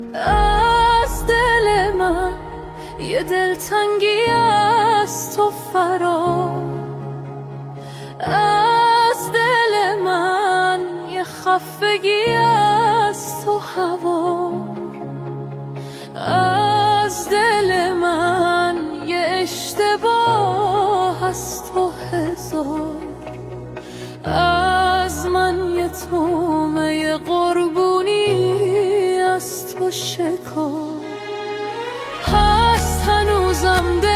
از دل من یه دلتنگی از تو فرار، از دل من یه خفگی از تو هوا، از دل من یه اشتباه از تو هزار، از من یه تومه قربونی از تو شکار. هست هنوزم